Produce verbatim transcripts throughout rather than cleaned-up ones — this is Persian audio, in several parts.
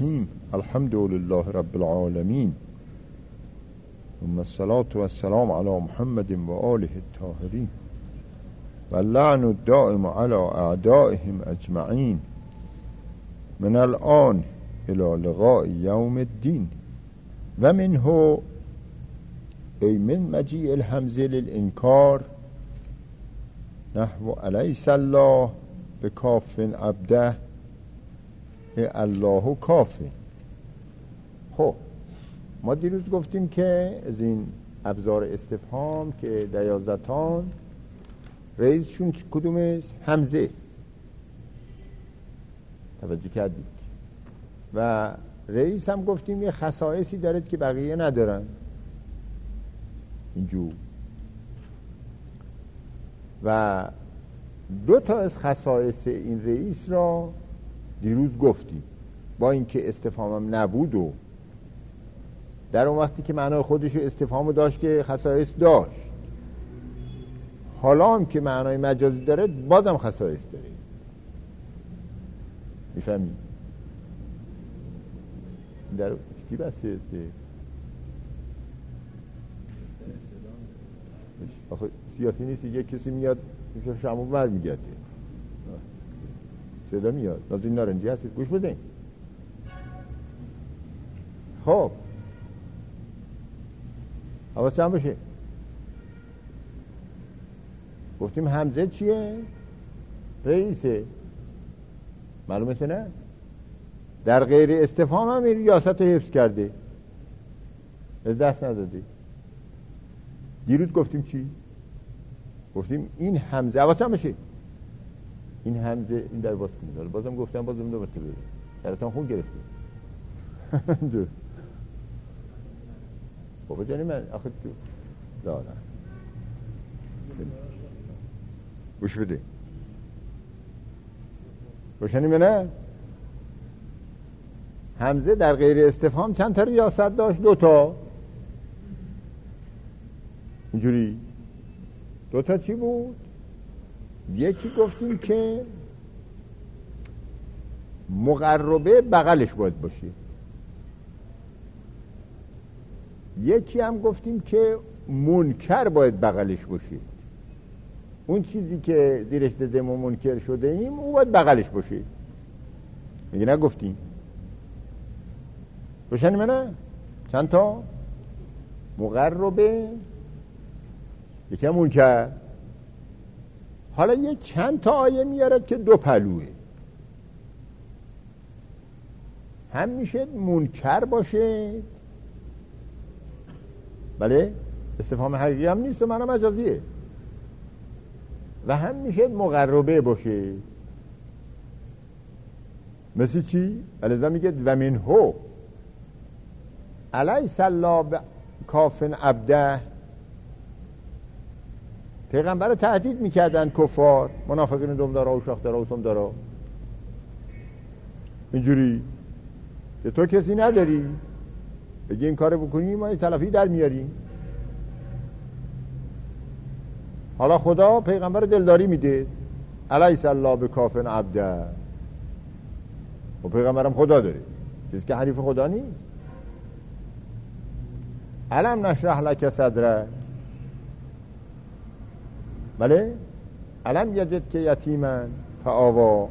الرحیم الحمد لله رب العالمین ثم الصلاة والسلام علی محمد و آله الطاهرین و اللعن الدائم علی اعدائهم اجمعین من الان الى لقاء یوم الدین و منه ای من مجیء الحمزه للانکار نحو الیس الله بکاف عبده الله کافه. خب ما دیروز گفتیم که از این ابزار استفهام که دیازتان رئیسشون کدوم است؟ همزه است. توجه کردید؟ و رئیس هم گفتیم یه خصائصی دارد که بقیه ندارن اینجور، و دو تا از خصائص این رئیس را دیروز گفتیم، با اینکه استفهامم نبود و در اون وقتی که معنای خودش استفهامو داشت که خصائص داشت، حالا هم که معنای مجازی داره بازم خصائص داره. میفهمی؟ در چی بسته هسته؟ آخه سیاسی نیست، یک کسی میاد میشه شمون بر میگرده صدا میاد. نازین نارنجی هستید گوش بدین. خب حواس جمع باشه. گفتیم همزه چیه؟ رئیسه. معلومه چه نه؟ در غیر استفهام هم این ریاست رو حفظ کرده، از دست نداده. دیروز گفتیم چی؟ گفتیم این همزه، حواس جمع باشه، این همزه این در باز کنید. بازم گفتم بازم دو مرتبه درتان خون گرفته. بابا جانی من آخه تو دارم گوش بده روشنی منه. همزه در غیر استفهام چند تا ریاست داشت؟ دو تا. اینجوری دو تا چی بود؟ یکی گفتیم که مقربه بغلش باید باشه، یکی هم گفتیم که منکر باید بغلش باشه. اون چیزی که زیرش دادیم و منکر شده ایم او باید بغلش باشه. میگه نگفتیم؟ روشنی منه؟ چند تا؟ مقربه، یکی هم منکر. حالا یه چند تا آیه میارد که دو پلوه، هم میشه منکر باشه، بله استفهام حقیقی هم نیست و معنی مجازیه، و هم میشه مقربه باشه. مثل چی؟ الازا میگه و منهو الیس الله کافن عبده. پیغمبر رو تهدید میکردن کفار، منافقین دمدارا و شاخدارا و سمدارا، اینجوری که تو کسی نداری بگی این کار بکنی ما تلافی در میاریم. حالا خدا پیغمبر دلداری میده، الیس الله بکافن عبده، و پیغمبرم خدا داره، چیزی که حریف خدا نیست. الم نشرح لک صدرک، بله الم یجد که یتیمن فآوا.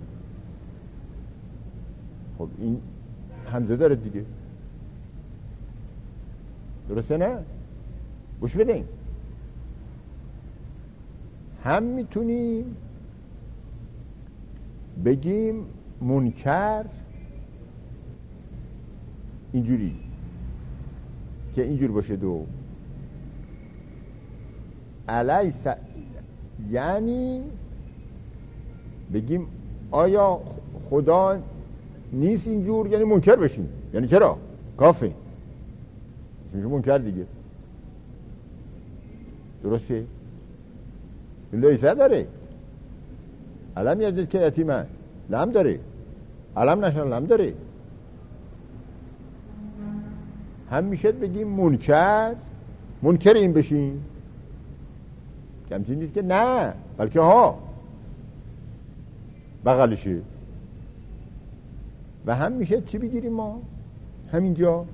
خب این همزه داره دیگه، درسته نه؟ گوش بدین. هم میتونیم بگیم منکر اینجوری که اینجور باشه دو الیس، یعنی بگیم آیا خدا نیست اینجور، یعنی منکر بشیم. یعنی چرا؟ کافه میشه منکر دیگه، درسته؟ این لیسه داره، علم یجد که یتیمه لم داره، علم نشان لم داره. هم میشه بگیم منکر، منکر این بشیم، کمچین نیست که نه، بلکه ها بغلشه. و هم میشه چی بگیریم ما همینجا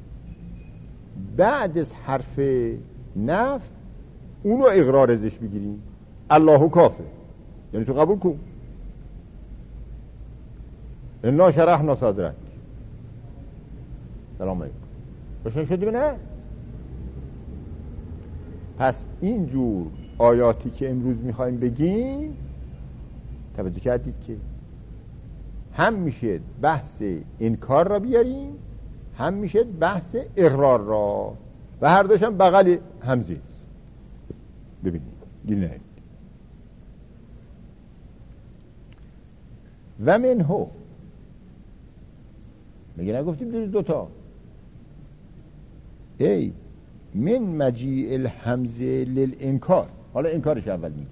بعد از حرف نفی اونو اقرار ازش بگیریم الله کافه، یعنی تو قبول کن انا شرحنا صدرک سلام علیکم روشن شدی نه؟ پس اینجور آیاتی که امروز میخوایم بگیم توجه کردید که هم میشه بحث انکار را بیاریم هم میشه بحث اقرار را و هر دوش هم بغل همزه است. ببینید گیری نهید و منهو میگه نگفتیم دو دوتا ای من مجیع الحمزه للانکار. حالا انکارش اول میگه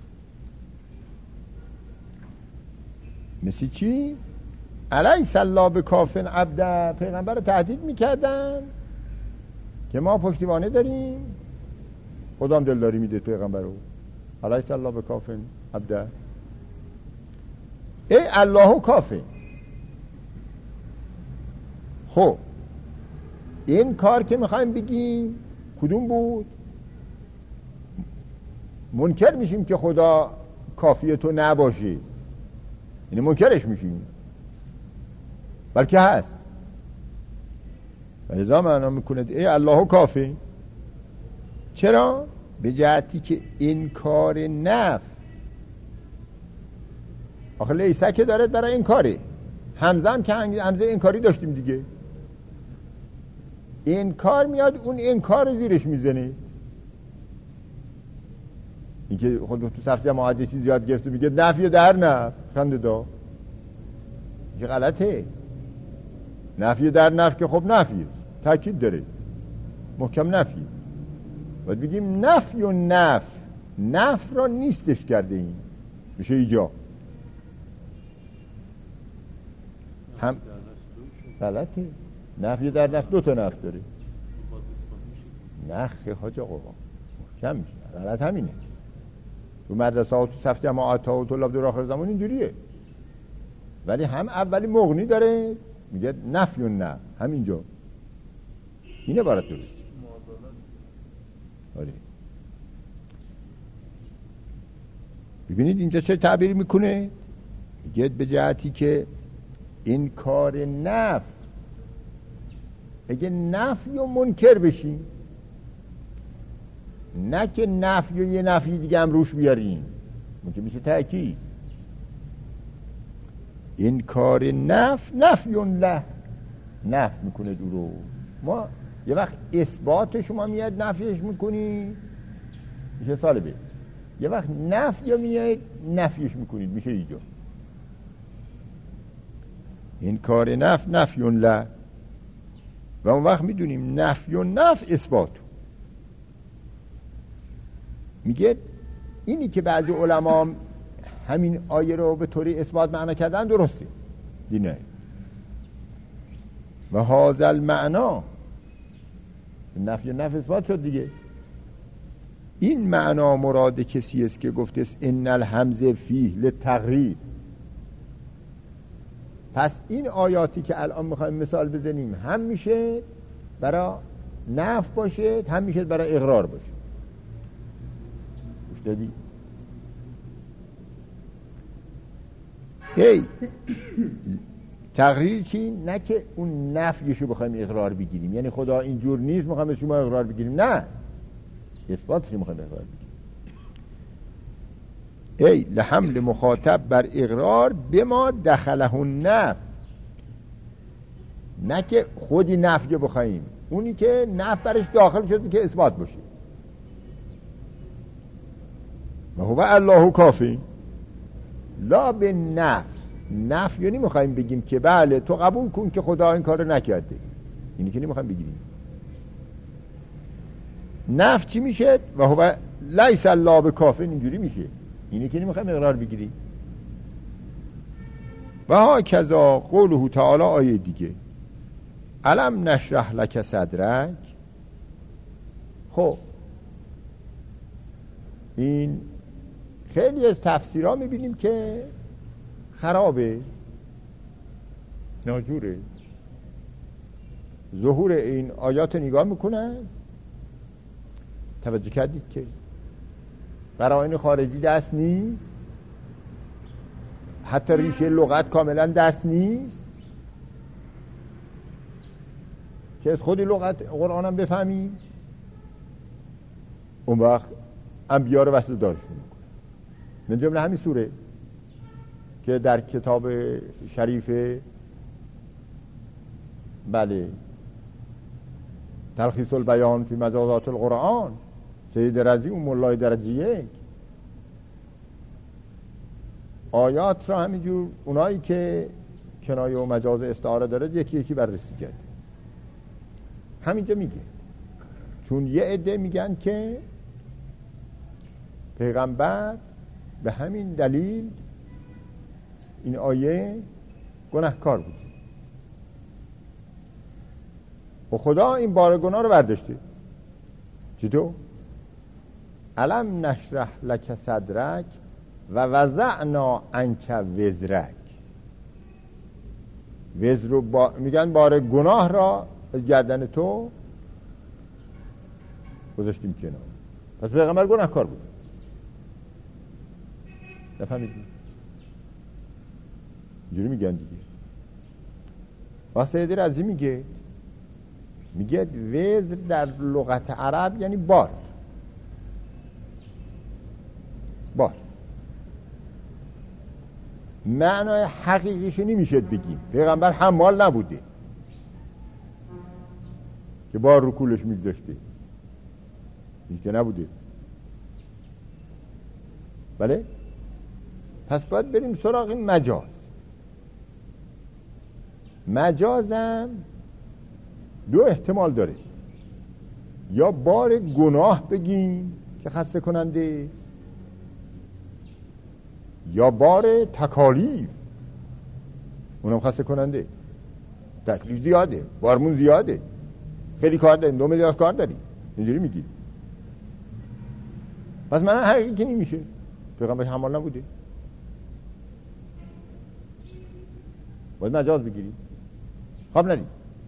مثل چی؟ الیس الله بکافن عبده، پیغمبر رو تهدید میکردن که ما پشتیبانه داریم، خدا هم دلداری میده پیغمبر رو. الیس الله بکافن عبده ای الله کافه. خب این کار که میخوایم بگیم کدوم بود؟ منکر میشیم که خدا کافی تو نباشه، یعنی منکرش میشیم، بلکه هست. و لذا معنا میکنه ای الله کافی. چرا؟ به جهتی که انکار نف آخه لیسه که دارد برای انکاره، همزه هم که همزه انکاری داشتیم دیگه، انکار میاد اون انکار زیرش میزنه. این که خود تو صف جماعت چیزی زیاد گرفته میگه نفی در نف خنده دا، این غلطه. نفی در نف که خب نفی تاکید داره، محکم نفی. باید بگیم نفی و نف، نف را نیستش کرده، این میشه ایجا هم غلطه. نفی در نف دو تا نف داره، نخه حاج آقا محکم میشه، غلط همینه. تو مدرسه ها تو صف جماعت ها و طلاب دور آخر زمان اینجوریه، ولی هم اولی مغنی داره میگه نفی و نه، همینجا اینه برات درست. آره ببینید اینجا چه تعبیری میکنه، میگه به جهتی که این کار نف، اگه نفی و منکر بشین، نه که نفی و یه نفی دیگه هم روش بیارین، ممکن میشه تأکید. این کار نف نفیون له، نف میکنه دو رو. ما یه وقت اثبات شما میاد نفیش میکنی میشه سالبه، یه وقت نفی میاد نفیش میکنید میشه ایجا. این کار نف نفیون له، و اون وقت میدونیم نفی و نف اثبات. میگه اینی که بعضی علما همین آیه رو به طوری اثبات معنا کردن درسته دینه. و هذا المعنا، نفی و نف اثبات شد دیگه. این معنا مراد کسی است که گفته است ان الحمزه فیه للتغریب. پس این آیاتی که الان میخوایم مثال بزنیم هم میشه برای نف باشه، هم میشه برای اقرار باشه. گوش دادی؟ ای تقریر چی؟ نه که اون نفیشو بخوایم اقرار بگیریم، یعنی خدا اینجور نیست میخوایم شما اقرار بگیریم، نه، اثباتش میخوایم اقرار بگیریم. ای لحمل مخاطب بر اقرار به ما دخله النف، نه که خودی نفی بخوایم، اونی که نف برش داخل شد که اثبات باشه. و هو الله کافی لا به نف. نف یعنی میخوایم بگیم که بله تو قبول کن که خدا این کار رو نکرده، اینی که نمیخوایم بگیریم. نف چی میشه؟ و هو لیس الله بکافی، اینجوری میشه، اینی که نمیخوایم اقرار بگیریم. و ها کذا قوله تعالی آیه دیگه الم نشرح لک صدرک. خب این خیلی از تفسیرها میبینیم که خرابه. ناجوره. ظهور این آیات نگاه میکنن، توجه کردید که قرائن خارجی دست نیست، حتی ریشه لغت کاملا دست نیست که از خودی لغت قرآن هم بفهمیم. اون وقت انبیا رو وسط دارشون میکنه. من جمله همین سوره که در کتاب شریف بله تلخیص البیان فی مجازات القرآن سید رضی و مولای درجه یک آیات را همینجور اونایی که کنایه و مجاز استعاره داره یکی یکی بررسی کرد. همینجا میگه چون یه عده میگن که پیغمبر به همین دلیل این آیه گناهکار بود و خدا این بار گناه رو برداشته. چطور؟ الم نشرح لک صدرک و وضعنا عنک وزرک. وزر رو با... میگن بار گناه را از گردن تو گذاشتیم کنار. پس پیغمبر گناهکار بود. نفهمیدی؟ اینجوری میگن دیگه. واسه سید رضی میگه میگه وزر در لغت عرب یعنی بار. بار معنای حقیقیش نمیشه بگیم. پیغمبر حمال نبوده که بار رو کولش میگذاشته، این که نبوده. بله؟ پس باید بریم سراغ این مجاز. مجازم دو احتمال داره، یا بار گناه بگیم که خسته کننده، یا بار تکالیف اونم خسته کننده. تکلیف زیاده، بارمون زیاده، خیلی کار داریم، دو میلیارد کار داریم. اینجوری میگی. پس من حقیقی که نمیشه. پیغمبر حمال نبوده، باید مجاز بگیریم. خب ندیم.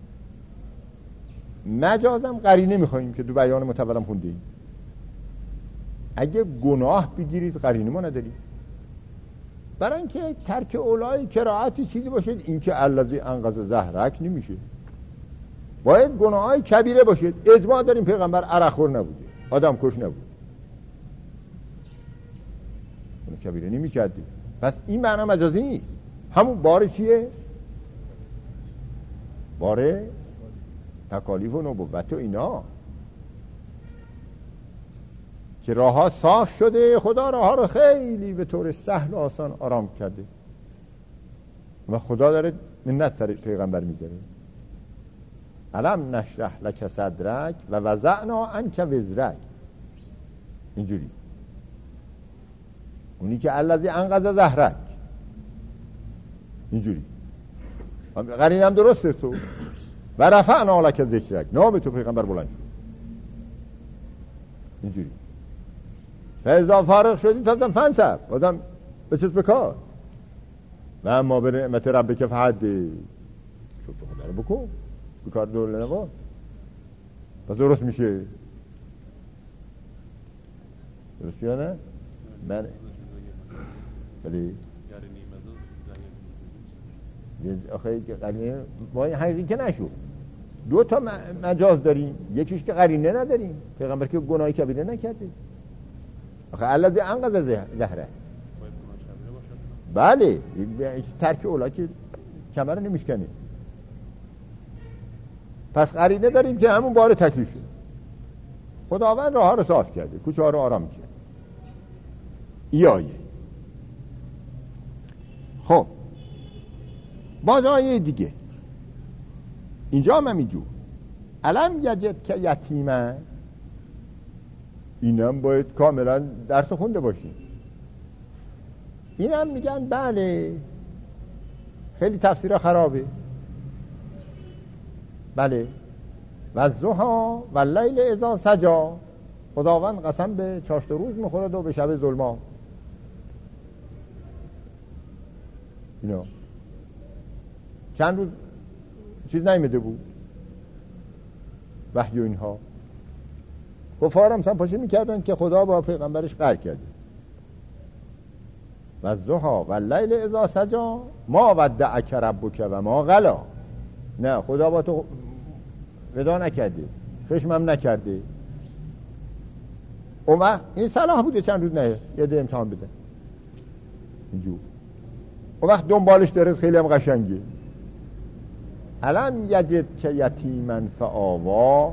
مجازم قرینه میخواییم که دو بیان متولم خونده ایم. اگه گناه بگیرید قرینه ما نداریم، برای اینکه ترک اولای کراعتی چیزی باشد. این که الذی انقذ ظهرک نمیشه، باید گناه های کبیره باشد. اجماع داریم پیغمبر عرقخور نبوده، آدم کش نبود، اون کبیره نمیکردیم. پس این معنی مجازی نیست. همون بار چیه؟ بار تکالیف و نبوت و اینا که راه ها صاف شده. خدا راه ها رو خیلی به طور سهل و آسان آرام کرده و خدا داره منت سر پیغمبر میذاره. الم نشرح لک صدرک و وضعنا عنک وزرک. اینجوری اونی که الذی انقذ ظهرک، اینجوری قرین هم درسته. تو و رفعنا لک ذکرک، نام تو پیغمبر بلند شد. اینجوری فیضا فارغ شدی تازم فنصب، بازم بچست بکار و اما به نعمت ربک فحدث. شد خدا رو بکن بکار دوله نبا، پس درست میشه. درست یا نه؟ من ولی آخه قرینه ما حقیقی که نشو. دو تا مجاز داریم، یکیش که قرینه نداریم. پیغمبر که گناهی کبیره نکرده. آخه الذی انقذ ظهره، بله ترک اولا که کمر نمیشکنه. پس قرینه داریم که همون بار تکلیف شد. خداوند راه ها رو صاف کرده، کوچه ها رو آرام کرد. ای آیه. خب باز آیه دیگه اینجا هم همینجور الم یجد که یتیمه، اینم باید کاملا درس خونده باشیم. اینم میگن بله خیلی تفسیر خرابه. بله و الضحی و اللیل اذا سجا، خداوند قسم به چاشت روز میخورد و به شب ظلما. اینا چند روز چیز نیامده بود وحی و اینها. کفار هم پاشه میکردن که خدا با پیغمبرش قهر کرده. و الضحی و اللیل اذا سجی ما ودعک ربک و ما قلی. نه، خدا با تو ودا نکرده، خشمم نکرده. اون وقت این صلاح بوده چند روز نه یه ده امتحان بده اینجور. اون وقت دنبالش داره خیلی هم قشنگه. الم یجد که یتیما فآوا.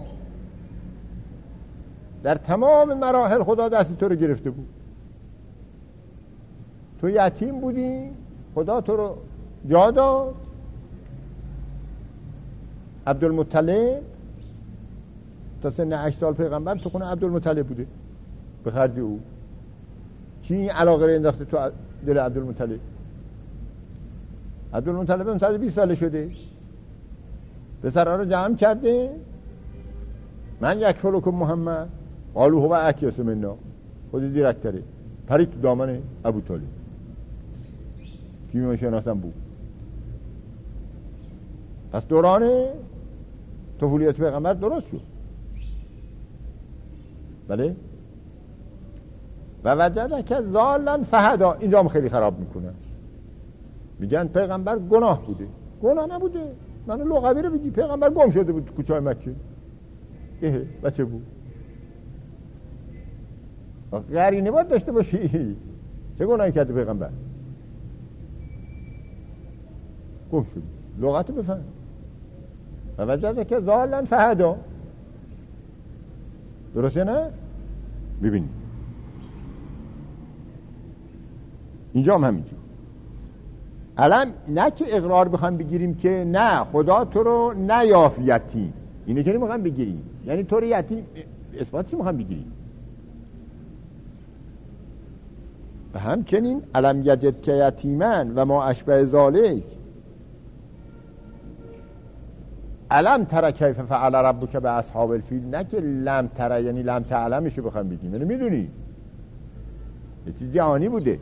در تمام مراحل خدا دست تو رو گرفته بود. تو یتیم بودی، خدا تو رو جا داد. عبدالمطلب تا سن هشت سال پیغمبر تو خونه عبدالمطلب بوده به خرج او. چی این علاقه رو انداخته تو دل عبدالمطلب؟ عبدالمطلب هم صد و بیست ساله شده، پسرها رو جمع کرده. من یک فلوکم محمد قالو هو اکیس منا. خودی زیرکتره پرید تو دامن ابو طالب. کیمی شناسم بود. پس دوران طفولیت پیغمبر درست شد. بله. و وجدک که ضالا فهدا. اینجا هم خیلی خراب میکنن، میگن پیغمبر گناه بوده. گناه نبوده. منو لغوی رو بگی پیغمبر گم شده بود تو کوچه مکه. اه بچه بود. قرینه باید داشته باشی. چه گناهی کرده پیغمبر؟ گم شد. لغت بفهم. و وجدک که ضالا فهدا. درسته نه؟ ببین اینجا هم همینجور. الان نه که اقرار بخوام بگیریم که نه خدا تو رو نیافت یتیم، اینه که نمیخوام بگیریم. یعنی تو رو یتیم اثبات چی میخوام بگیریم؟ و همچنین الم یجد که یتیمن و ما اشبه ذالک. الم تر کیف فعل ربک به اصحاب الفیل. نه که لم تر یعنی لم تعلمشو بخوام بگیم، یعنی میدونی یه چیز جهانی بوده.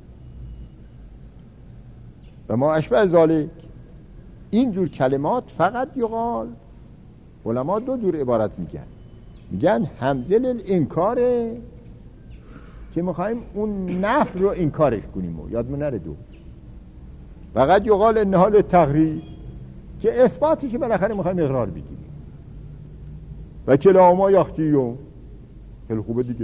و ما اشبه ذالک. اینجور کلمات فقط یقال. علما دو جور عبارت میگن. میگن همزه للانکاره که میخوایم اون نفی رو انکارش کنیم و یادمون نره. دو فقط یقال انها للتقریر که اثباتش بالاخره میخوایم اقرار بگیریم. و کلاما یختیون. خیلی خوبه دیگه.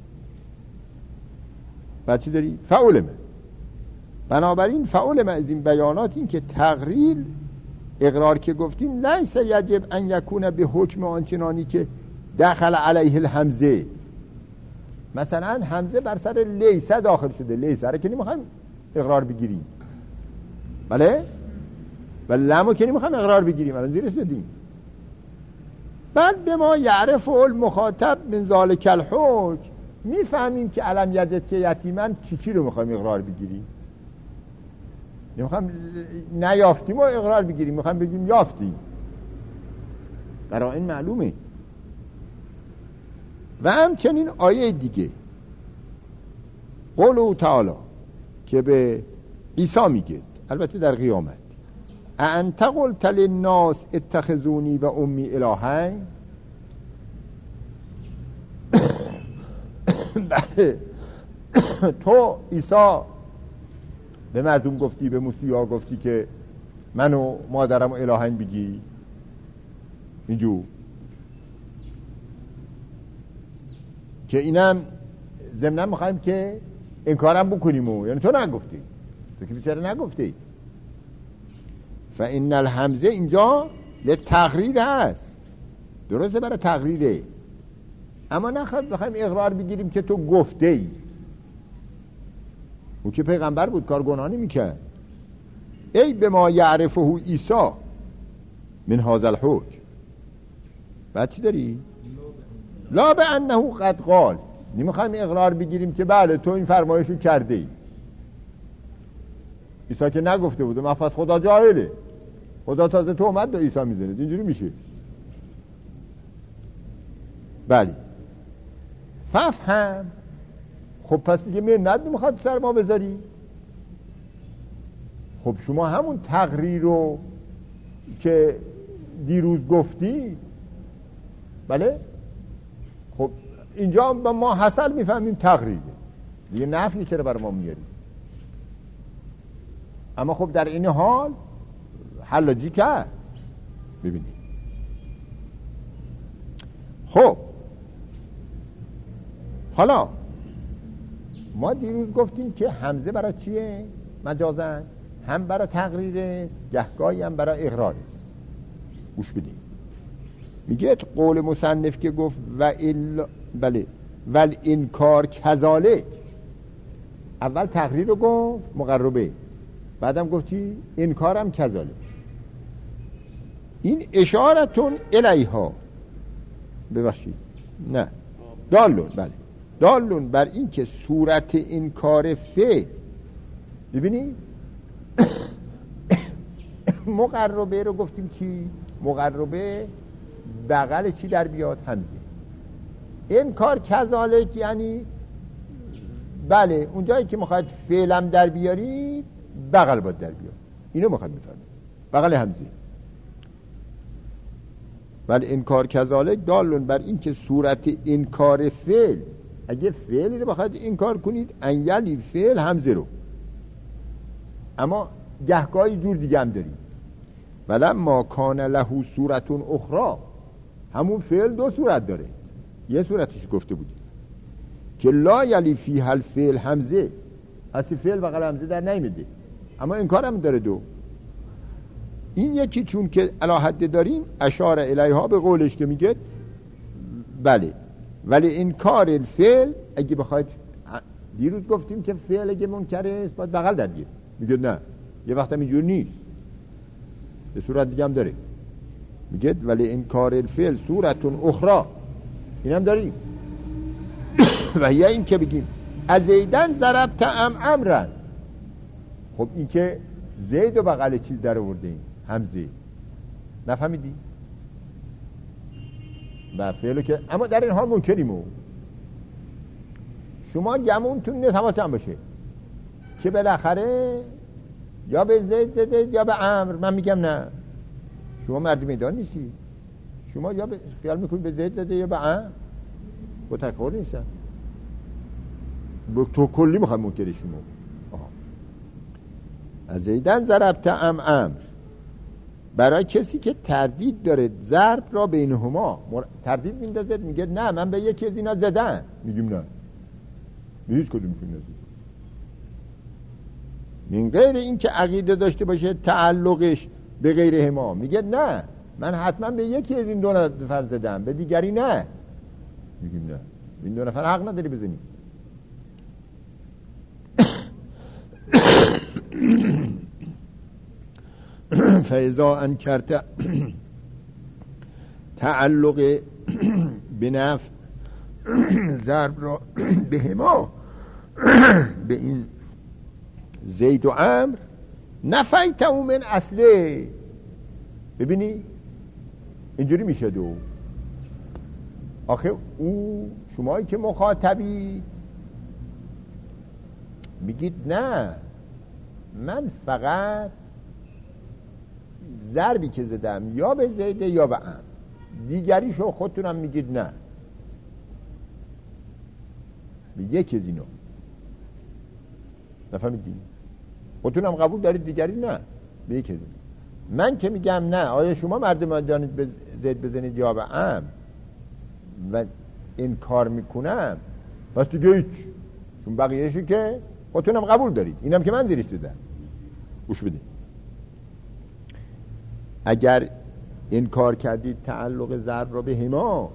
بعد چی داری؟ فعولمه. بنابراین فعولمه از این بیانات این که تقریر اقرار که گفتیم لیس یجب ان یکون به حکم آنچنانی که دخل علیه الحمزه. مثلا حمزه بر سر لیسه داخل شده. لیسه رو که نمیخوایم اقرار بگیریم. بله؟ و لمو که نمیخوایم اقرار بگیریم. الان زیر رسیدیم. بعد به ما یعرف المخاطب من ذالک الحکم. میفهمیم که علم یجد که یتیمن چی چی رو میخوایم اقرار بگیریم. نمیخوایم نیافتیم و اقرار بگیریم، میخوایم بگیم یافتیم. برای این معلومه. و همچنین آیه دیگه قوله تعالی که به عیسی میگه، البته در قیامت، انت قلت للناس اتخذونی و امی الهین. تو عیسی به مردم گفتی، به موسیا گفتی که من و مادرم و الهین بگی. اینجور که اینم ضمناً میخوایم که انکارم بکنیم و یعنی تو نگفتی، تو که بیچاره نگفتی. فإن الحمزه اینجا لتقریر هست. درسته برای تقریره، اما نخواهیم بخوایم اقرار بگیریم که تو گفته ای. او که پیغمبر بود کار گناه نمی‌کرد. ای به ما یعرفه عیسی من هذا الحکم. بعد چی داری؟ لا به انه قد قال. نمیخوایم اقرار بگیریم که بله تو این فرمایشو کرده ای. عیسی که نگفته بوده، ما پس خدا جاهله. خدا تازه تو اومد به عیسی میزنه. اینجوری میشه. بله. ففهم. خب پس دیگه منت نمیخواد سر ما بذاری. خب شما همون تقریر رو که دیروز گفتی، بله، خب اینجا با ما حاصل میفهمیم تقریبه دیگه، نفی چرا برای ما میاری؟ اما خب در این حال حلاجی کرد. ببینید خب حالا ما دیروز گفتیم که همزه برای چیه مجازن؟ هم برای تقریر است، گهگاهی هم برای اقرار است. گوش بدید، میگه قول مصنف که گفت و الا، بله، ول انکار کذالک، اول تقریر رو گفت مقربه، بعدم گفتی انکارم کذالک. این اشارتون الیها، ببخشید نه دالون، بله دالون بر این که صورت انکار فعل، ببینید مقربه رو گفتیم چی؟ مقربه بغل چی در بیاد؟ همزه. انکار کذالک یعنی بله اونجایی که میخواید فعلم در بیارید بغل باید در بیاد، اینو میخواید بفهمید، بغل همزه. ولی انکار کذالک دالون بر این که صورت انکار فعل، اگه فعلی رو بخواید انکار کنید انیلی فعل همزه رو، اما گهگاهی جور دیگه هم داریم. ولما کان له صورتون اخرى، همون فعل دو صورت داره، یه صورتش گفته بودیم که لا یلی فیها الفعل همزه، اصلی فعل بغل همزه در نمیده، اما انکار هم داره دو. این یکی چون که علی حد داریم اشاره الیها به قولش که میگه بله ولی انکار الفعل، اگه بخواید دیروز گفتیم که فعل اگه منکر است باید بغل در بیاد، میگه نه یه وقت هم اینجور نیست، به صورت دیگه هم داره، میگه ولی انکار الفعل صورتون اخرى، این هم داریم. و یا این که بگیم از زیدن ضربت ام امرن، خب این که زید و بغل چیز در آورده ایم همزه، نفهمیدی؟ و فعلو که، اما در این حال منکریم. شما گمونتون نیست حواسم باشه که بالاخره یا به زید داده یا به امر. من میگم نه، شما مرد میدان نیستی، شما یا به خیال میکنید به زید داده یا به امر، با تکرار نیستن، با تو کلی میخوام منکر شما. آها. از زیدن ضربت ام امر، برای کسی که تردید داره ضرب را بینهما تردید میندازه، میگه نه من به یکی از اینا زدن، میگیم نه به هیچ کدوم میتونی نزدید، من غیر این که عقیده داشته باشه تعلقش به غیر هما، میگه نه من حتما به یکی از این دو نفر زدم به دیگری نه، میگیم نه این دو نفر حق نداری بزنی. فاذا انکرت تعلق بنفع ضرب را به هما، به این زید و امر، نفیته من اصله. ببینی اینجوری میشه دو، آخه او شمایی که مخاطبی میگید نه من فقط ضربی که زدم یا به زیده یا به ام، دیگریشو خودتونم میگید نه به یکی از اینو، نفهمیدی؟ خودتونم قبول دارید دیگری نه به یکی از اینو. من که میگم نه، آیا شما مردم دانید به زید بزنید یا به ام و این کار میکنم، پس دیگه هیچ، چون بقیهشو که خودتونم قبول دارید، اینم که من زیرش دادم. گوش بدید، اگر انکار کردید تعلق ضرب را به هما،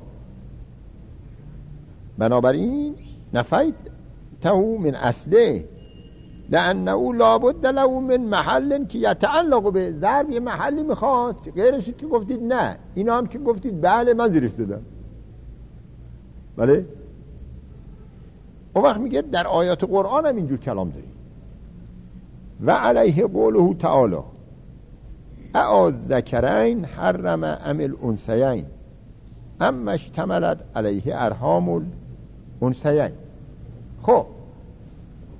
بنابراین نفیت تهو من اصله، لانه لابد له من محل که یتعلق به ضرب، یه محلی میخواد، غیرشی که گفتید نه، اینا هم که گفتید بله من زیرش دادم، بله. اون وقت میگه در آیات قرآن هم اینجور کلام داریم. و علیه قوله تعالی اعاذ ذکرین حرم ام الانثیین اما اشتملت علیه ارحام الانثیین. خب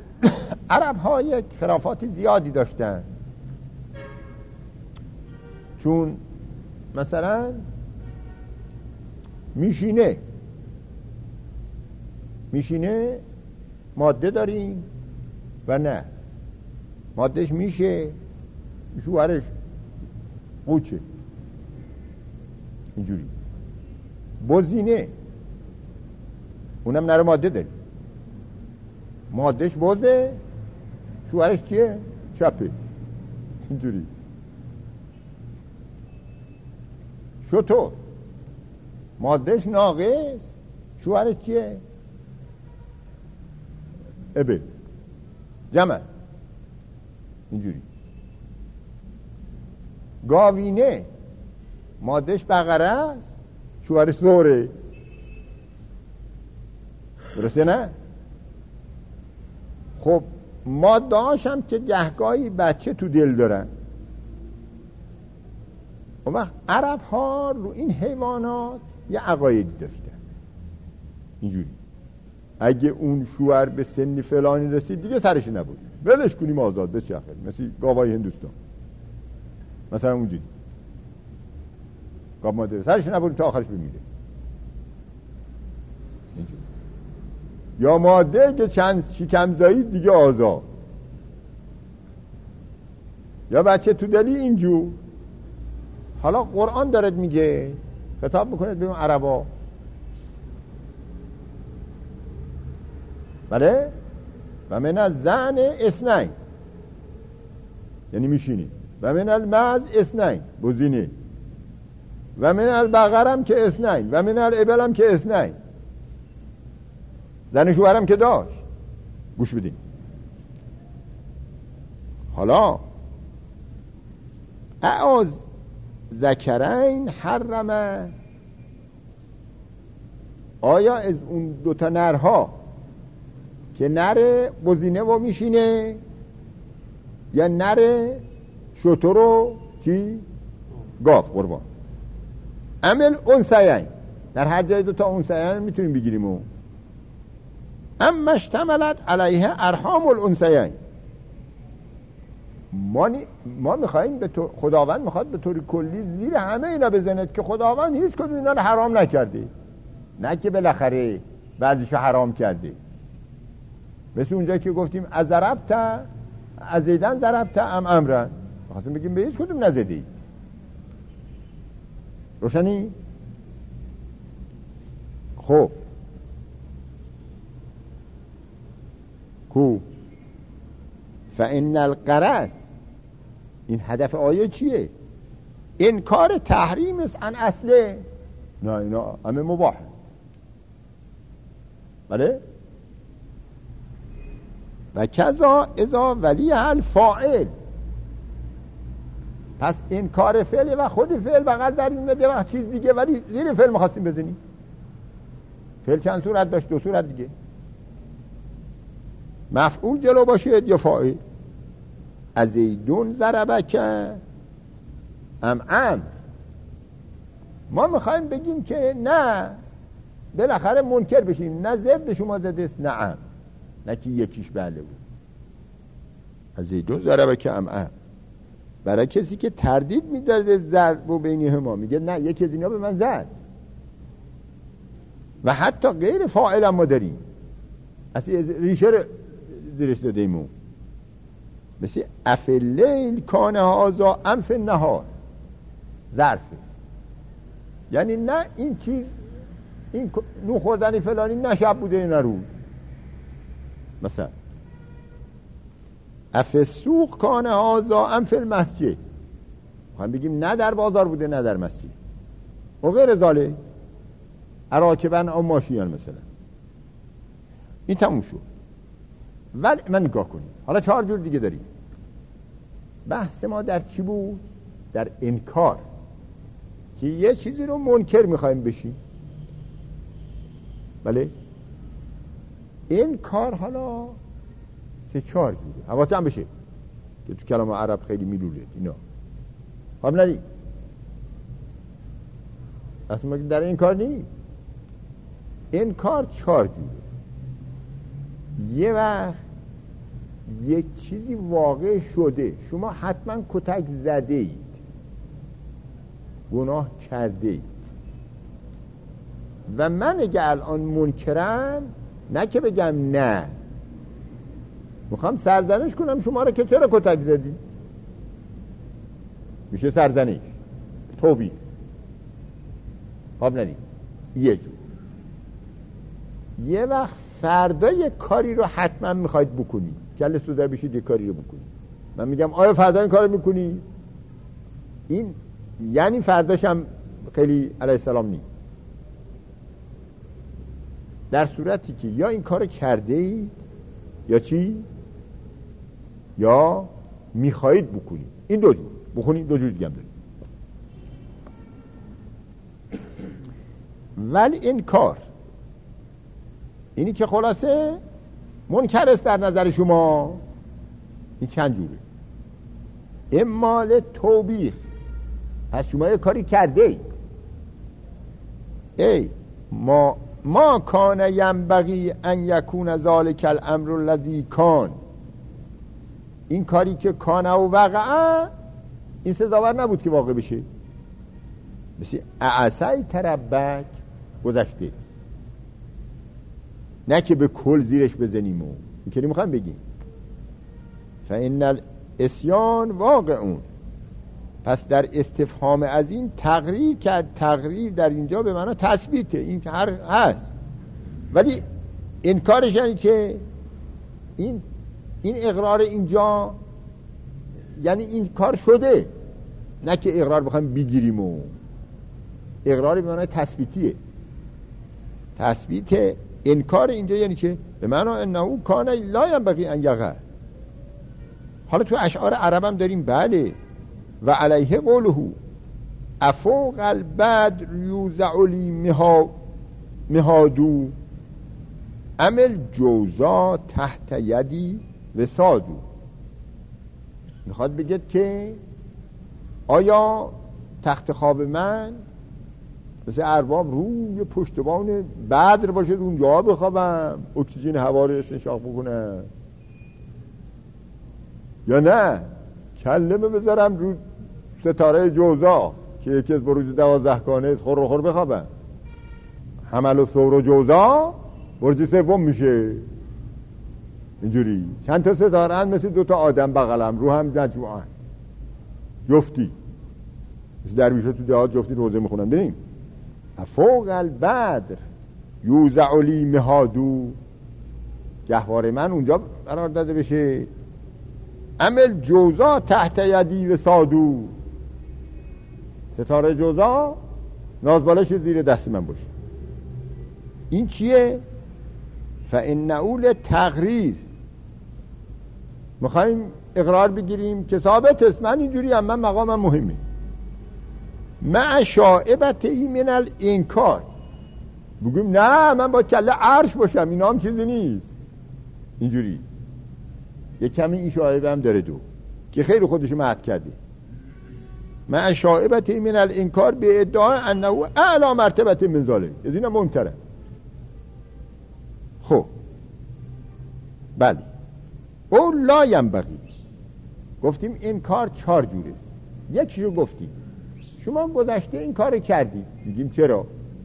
عرب ها یک خرافات زیادی داشتن چون مثلا میشینه میشینه ماده داریم و نه مادهش میشه شوهرش قوچه اینجوری. بزینه اونم نره ماده داریم، مادهش بزه شوهرش چیه؟ چپه اینجوری. شطور مادهش ناقص شوهرش چیه؟ ابل جمع اینجوری. گاوینه مادهش بقره است شوهرش زوره، درسته نه؟ خب ماده هاشم که گهگاهی بچه تو دل دارن. اون وقت عرب ها رو این حیوانات یه عقایدی داشتن اینجوری، اگه اون شوهر به سنی فلانی رسید دیگه سرش نبود، ولش کنیم آزاد بچرخه، مثل گاوای هندوستان مثلا اونجوری. گاو مادر سرش نبود تا آخرش بمیره اینجوری. یا ماده که چند شکم زایید دیگه آزاد، یا بچه تو دلی اینجور. حالا قرآن دارد میگه، خطاب میکنه به اون عربا، بله و من از زن اثنین یعنی میشینی، و من المعز اثنین بزینی، و من البقرم که اثنین، و من الابلم که اثنین. زن شوهرم که داشت. گوش بدین حالا اعاز ذکرین حرمه، آیا از اون دوتا نرها که نر بزینه و میشینه یا نر شتر و چی؟ گاو قربان. عمل انثیین، در هر جای دوتا انثیین میتونیم بگیریم. اون اما اشتملت علیه ارحام الانثیین. ما نی... ما میخواییم به طور... خداوند میخواد به طور کلی زیر همه اینا بزند که خداوند هیچ کدوم اینا رو حرام نکرده، نه که بالاخره بعضیشو حرام کرده. مثل اونجایی که گفتیم از ضربت از زیدن ضربت ام امرن، میخواستیم بگیم به هیچ کدوم نزدی. روشنی؟ خب کو فإن القرض، این هدف آیه چیه؟ انکار تحریم است عن اصله. نه اینا همه مباح، بله. و کذا اذا ولی الفاعل، پس انکار فعل و خود فعل بغل در این مده وقت چیز دیگه، ولی زیر فعل می‌خواستیم بزنیم. فعل چند صورت داشت؟ دو صورت دیگه، مفعول جلو باشه یا فاعل. از زیدون ضربک ام ام. ما میخوایم بگیم که نه، بالاخره منکر بشیم، نه زید به شما زده است نه ام، نه که یکیش بله بود. از زیدون ضربک ام ام، برای کسی که تردید میداده ضرب و بینه ما، میگه نه یکی از اینا به من زد. و حتی غیر فاعل هم ما داریم، اصلا ریشه رو زیرش دادیمون، مثل افلیل کان هازا ام فی النهار، ظرفه، یعنی نه این چیز این نون خوردنی فلانی نه شب بوده نه روز. مثلا اف سوق کان هازا ام فی المسجد، میخوایم بگیم نه در بازار بوده نه در مسجد و غیر ذالک. اراکبن او ماشیان مثلا. این تموم شد. ولی من نگاه کنیم حالا چهار جور دیگه داریم. بحث ما در چی بود؟ در انکار، که یه چیزی رو منکر میخوایم بشیم. بله انکار حالا سه چهار جوره، حواست هم بشه که تو کلام عرب خیلی میلوله اینا. خب نری اصلا در انکار نیست. انکار چهار جوره. یه وقت یک چیزی واقع شده، شما حتما کتک زده اید، گناه کرده اید و من اگه الان منکرم نه که بگم نه، میخوام سرزنش کنم شما رو که چرا کتک زدی، میشه سرزنش، توبیخ. خب ندید یه جور. یه وقت فردا یک کاری رو حتما میخواید بکنی، کل سوده بشید یک کاری رو بکنی، من میگم آیا فردا این کار رو میکنی؟ این یعنی فرداش هم خیلی علیه السلام نیست. در صورتی که یا این کار رو کرده اید یا چی؟ یا میخواید بکنی. این دو جور بکنی، دو جور دیگه هم داریم. ولی این کار اینی که خلاصه منکر است در نظر شما، این چند جوره. اما توبیخ، پس شما یه کاری کرده ای ای ما ما کان ینبغی ان یکون ذلک الامر الذی کان، این کاری که کان و وقع این سزاوار نبود که واقع بشه. مثل اعصای تربک گذشته، نه که به کل زیرش بزنیم و این که نمیخوایم بگیم فإن الاسیان واقعون. پس در استفهام از این تقریر کرد، تقریر در اینجا به معنی تثبیته، این که هر هست، ولی انکارش یعنی که این این اقرار اینجا یعنی این کار شده، نه که اقرار بخوایم بگیریم و اقرار به معنی تثبیتیه. تثبیت انکار اینجا یعنی که به معنی انه کان لا ینبغی ان یقع. حالا تو اشعار عرب هم داریم بله، و علیه قوله افوق البدر یوزع لی مهادو عمل جوزا تحت یدی وسادو. میخواد بگید که آیا تخت خواب من مثل ارباب روی پشتبان بدر باشه، اونجا بخوابم اکسیژن هوا رو استنشاق بکنم، یا نه کلمه بذارم رو ستاره جوزا که یکی از بروج دوازدهگانه خور رو خور بخوابم، حمل و ثور و جوزا برج سوم میشه. اینجوری چند تا ستاره هست مثل دوتا آدم بغلم رو هم مجموعه جفتی، مثل درویشا تو دهات جفتی روزه میخونن. ببین فوق البدر یوزع لی مهادو، گهواره من اونجا قرار داده بشه، عمل جوزا تحت یدی و سادو، ستاره جوزا نازبالش زیر دست من باشه. این چیه؟ فإنه تقریر، میخوایم اقرار بگیریم که ثابت است من اینجوری هم، من مقامم مهمه، مع شائبت ای من الانکار، بگیم نه من با کله عرش باشم، اینا هم چیزی نیست. اینجوری یک کمی این شائبه هم داره دو که خیلی خودشو مهد کرده، مع شائبت ای من الانکار به ادعای انه اعلی مرتبت من ذالک، از این هم مهمتره. خب بله، او لا ینبغی، گفتیم این کار چهار جوره. یکیشو گفتیم شما گذشته این کار کردید، میگیم چرا؟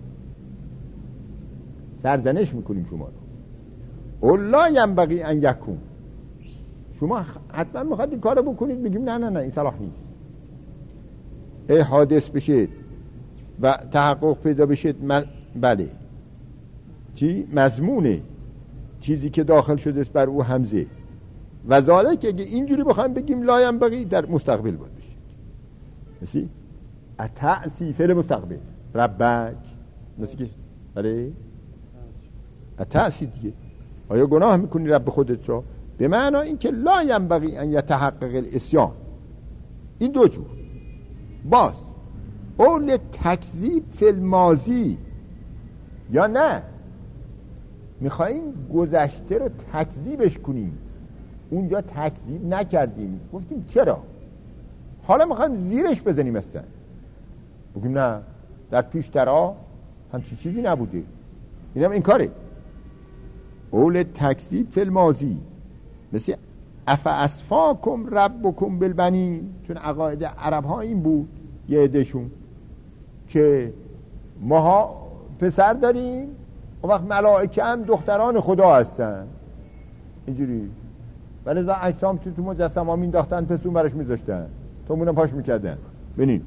سرزنش میکنیم شما رو. او لا ینبغی ان یکون، شما حتما میخواد این کار رو بکنید، میگیم نه نه نه این صلاح نیست. ای حادث بشید و تحقق پیدا بشید م... بله چی؟ مضمونه چیزی که داخل شده است بر او همزه و ذالک، اگه اینجوری بخوایم بگیم لا ینبغی در مستقبل باید بشید، مثل اتعسی فعل مستقبل، ربک مثل که بله اتعسی دیگه، آیا گناه میکنی رب خودت را؟ به معنی این که لا ینبغی ان یتحقق الاسیان. این دو جور. باز اول تکذیب فی الماضی، یا نه میخواییم گذشته رو تکذیبش کنیم، اونجا تکذیب نکردیم، گفتیم چرا، حالا میخوایم زیرش بزنیم اصلا، بگیم نه در پیشترها همچین چیزی نبوده، اینم این کاره. اول تکذیب فی الماضی مثل اف اسفاکم ربکم بالبنین، چون عقاید عرب ها این بود، یه عدهشون که ماها پسر داریم اون وقت ملائکه هم دختران خدا هستن اینجوری، ولی از اجسام تو تو مجسمه ها مینداختن پسون برش میذاشتن تو مونم پاش میکردن. ببین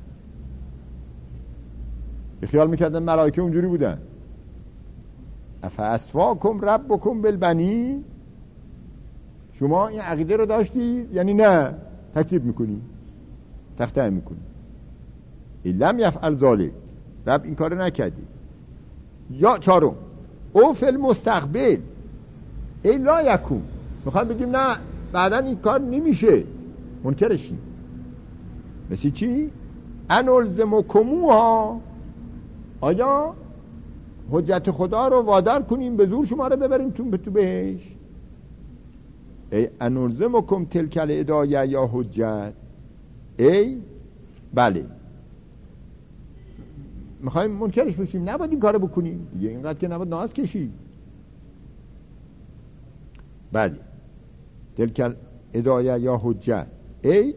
خیال میکردن ملائکه اونجوری بودن. افاسواکم ربکم بالبنین، شما این عقیده رو داشتید یعنی نه تکذیب میکنی تخته میکنی. لم یفعل ذلک، رب این کارو نکردی. یا چهارم او فی المستقبل ای لا یکون، میخوام بگیم نه بعدا این کار نمیشه منکرشیم. مثل چی؟ انلزمکموها، آیا حجت خدا رو وادار کنیم به زور شما رو ببریم تو تو بهش؟ ای انلزمکم تلک الهدایه یا حجت، ای بله میخوایم منکرش بشیم، نباید این کارو بکنیم دیگه، اینقدر که نباید ناز کشی. بله تلک الهدایه یا حجت ای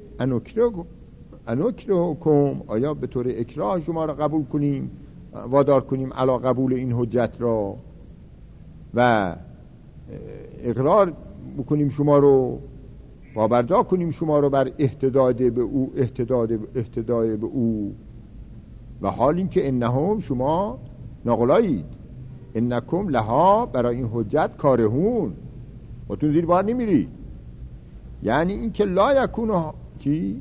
انکرهکم، آیا به طور اکراه شما را قبول کنیم وادار کنیم علی قبول این حجت را و اقرار بکنیم شما رو باورجا کنیم شما رو بر اهتداد به او اهتداد اهتدای به او، و حال این که انهم شما ناقلایید، انکم لها برای این حجت کارهون، و تون زیر بار نمیری. یعنی این که لا یکون چی؟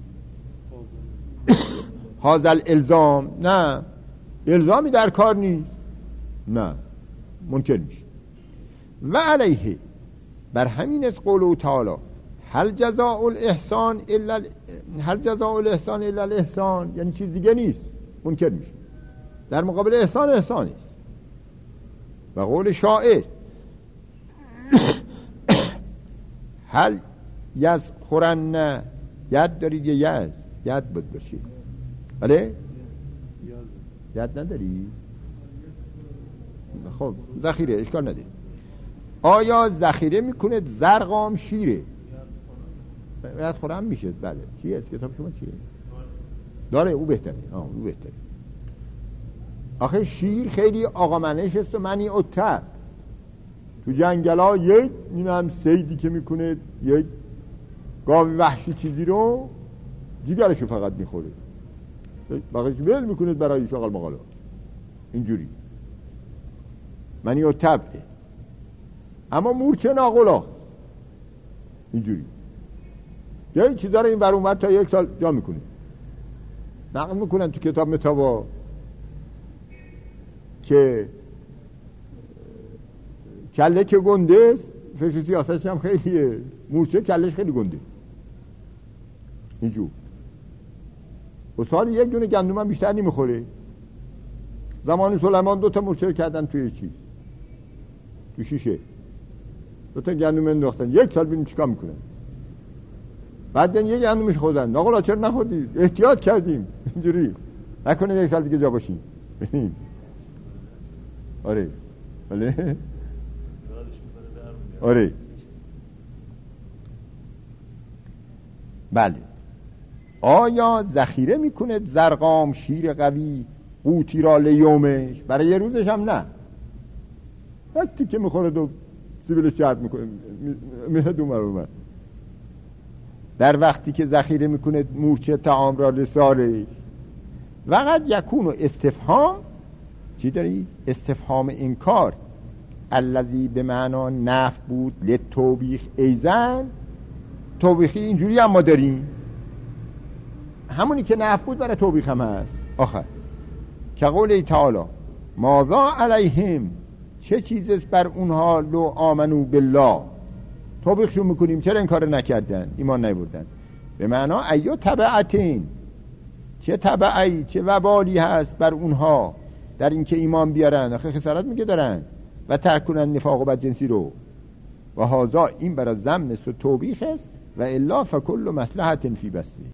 هازل الزام، نه الزامی در کار نیست، نه منکر میشه. و علیه بر همین از قوله تعالی هل جزاء الاحسان الا هل جزاء الاحسان الا الاحسان، یعنی چیز دیگه نیست، منکر میشه. در مقابل احسان احسان است. و قول شاعر هل یز خورن ید دارید یا یز ید بود باشه، بله ید نداری؟ خب ذخیره اشکال نداری. آیا ذخیره میکنه زرقام شیره؟ ید خورن میشه. بله چی است کتاب شما چیه؟ داره او بهتره. آه او بهتره. آخه شیر خیلی آقا منش است و منی اتر تو جنگل ها یک نیمه سیدی که میکنه یک گاوی وحشی چیزی رو جیگرشو فقط میخوره، بقیش ول میکنه برای شغل مقاله، اینجوری منی اتر. اما مورچه ناقلا اینجوری یه چیزا رو این ور اونور تا یک سال جا میکنه. نقل میکنن تو کتاب متوا که کله که گنده است فکر سیاستش هم خیلیه، مورچه کلش خیلی گنده اینجور، و سال یک دونه گندم هم بیشتر نمیخوره. زمان سلیمان دو تا مورچه کردن توی چیز تو شیشه، دو تا گندم انداختن، یک سال ببینیم چیکار میکنن. بعد یک گندمش خوردن، آقا چرا نخوردی؟ احتیاط کردیم اینجوری نکنه یک سال دیگه جا باشیم. آره بله آره بله. آیا ذخیره میکنه زرقام شیر قوی قوتی را لیومش، برای یه روزش هم نه، وقتی که میخوره دو سیبیلش جرد میکنه میره دو مرمه. در وقتی که ذخیره میکنه مورچه طعام را لسالش. وقت یکون و استفهام چی داری؟ استفهام انکار الذی به معنا نفی بود لتوبیخ ایزن. توبیخی اینجوری هم ما داریم، همونی که نفی بود برای توبیخ هم هست. آخر که قول تعالی ماذا علیهم، چه چیزست بر اونها لو آمنو بالله، توبیخشون میکنیم چرا این کار نکردن ایمان نیاوردن. به معنا ایو تبعتین، چه تبعی چه وبالی هست بر اونها در اینکه ایمان بیارن، آخه خسارت میگه دارن و ترک کنن نفاق و بدجنسی رو. و هذا این برای ضمن است و توبیخ است، و الا فکل مصلحت فی بسته.